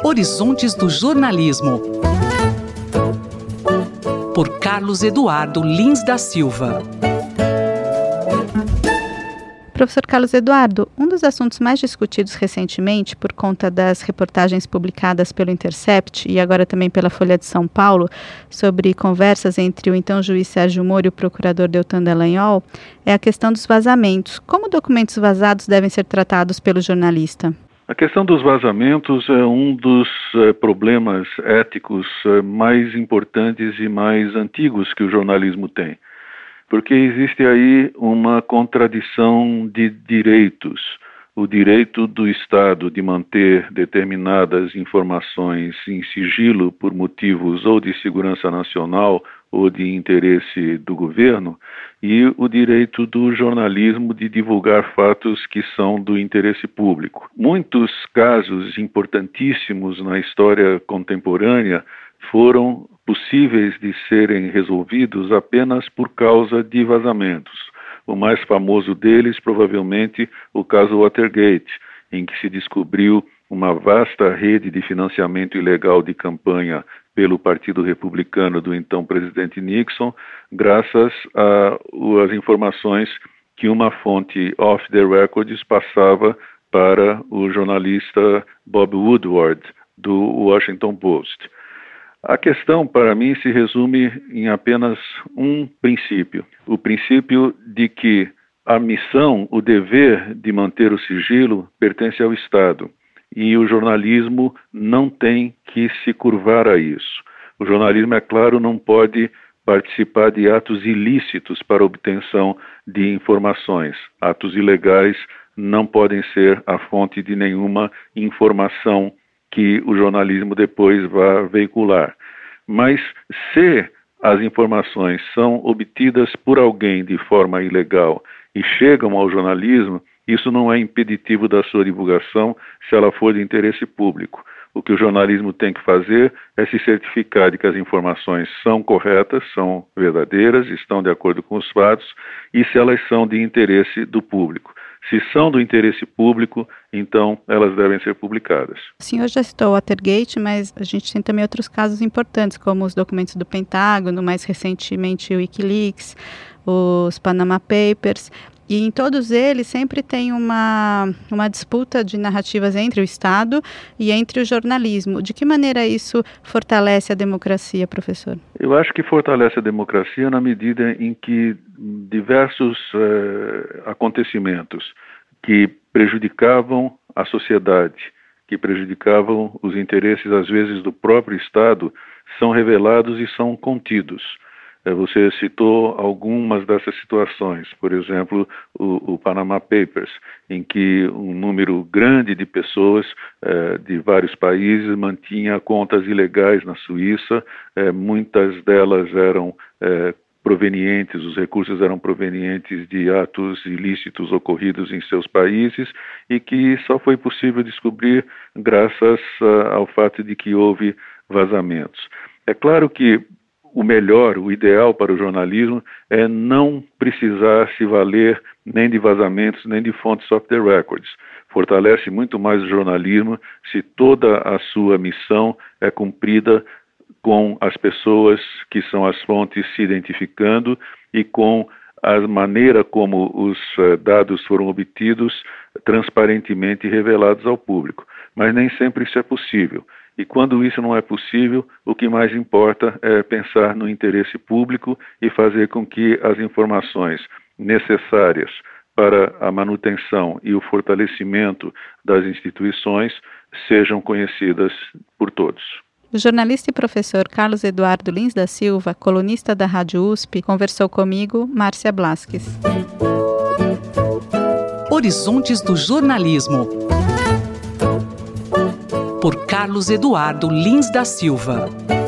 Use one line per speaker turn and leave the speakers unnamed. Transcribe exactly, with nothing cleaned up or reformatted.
Horizontes do Jornalismo, por Carlos Eduardo Lins da Silva.
Professor Carlos Eduardo, um dos assuntos mais discutidos recentemente por conta das reportagens publicadas pelo Intercept e agora também pela Folha de São Paulo sobre conversas entre o então juiz Sérgio Moro e o procurador Deltan Dallagnol é a questão dos vazamentos. Como documentos vazados devem ser tratados pelo jornalista?
A questão dos vazamentos é um dos eh, problemas éticos eh, mais importantes e mais antigos que o jornalismo tem. Porque existe aí uma contradição de direitos. O direito do Estado de manter determinadas informações em sigilo por motivos ou de segurança nacional ou de interesse do governo, e o direito do jornalismo de divulgar fatos que são do interesse público. Muitos casos importantíssimos na história contemporânea foram possíveis de serem resolvidos apenas por causa de vazamentos. O mais famoso deles, provavelmente, o caso Watergate, em que se descobriu uma vasta rede de financiamento ilegal de campanha pelo Partido Republicano do então presidente Nixon, graças às informações que uma fonte off the records passava para o jornalista Bob Woodward, do Washington Post. A questão, para mim, se resume em apenas um princípio. O princípio de que a missão, o dever de manter o sigilo pertence ao Estado. E o jornalismo não tem que se curvar a isso. O jornalismo, é claro, não pode participar de atos ilícitos para obtenção de informações. Atos ilegais não podem ser a fonte de nenhuma informação que o jornalismo depois vá veicular. Mas se as informações são obtidas por alguém de forma ilegal e chegam ao jornalismo, isso não é impeditivo da sua divulgação se ela for de interesse público. O que o jornalismo tem que fazer é se certificar de que as informações são corretas, são verdadeiras, estão de acordo com os fatos e se elas são de interesse do público. Se são do interesse público, então elas devem ser publicadas.
O senhor já citou o Watergate, mas a gente tem também outros casos importantes, como os documentos do Pentágono, mais recentemente o Wikileaks, os Panama Papers. E em todos eles sempre tem uma, uma disputa de narrativas entre o Estado e entre o jornalismo. De que maneira isso fortalece a democracia, professor?
Eu acho que fortalece a democracia na medida em que diversos eh, acontecimentos que prejudicavam a sociedade, que prejudicavam os interesses, às vezes, do próprio Estado, são revelados e são contidos. Você citou algumas dessas situações, por exemplo, o, o Panama Papers, em que um número grande de pessoas eh, de vários países mantinha contas ilegais na Suíça, eh, muitas delas eram eh, provenientes, os recursos eram provenientes de atos ilícitos ocorridos em seus países e que só foi possível descobrir graças uh, ao fato de que houve vazamentos. É claro que o melhor, o ideal para o jornalismo é não precisar se valer nem de vazamentos, nem de fontes off the records. Fortalece muito mais o jornalismo se toda a sua missão é cumprida com as pessoas que são as fontes se identificando e com a maneira como os uh, dados foram obtidos transparentemente revelados ao público. Mas nem sempre isso é possível. E quando isso não é possível, o que mais importa é pensar no interesse público e fazer com que as informações necessárias para a manutenção e o fortalecimento das instituições sejam conhecidas por todos.
O jornalista e professor Carlos Eduardo Lins da Silva, colunista da Rádio U S P, conversou comigo, Márcia Blasques.
Horizontes do Jornalismo, por Carlos Eduardo Lins da Silva.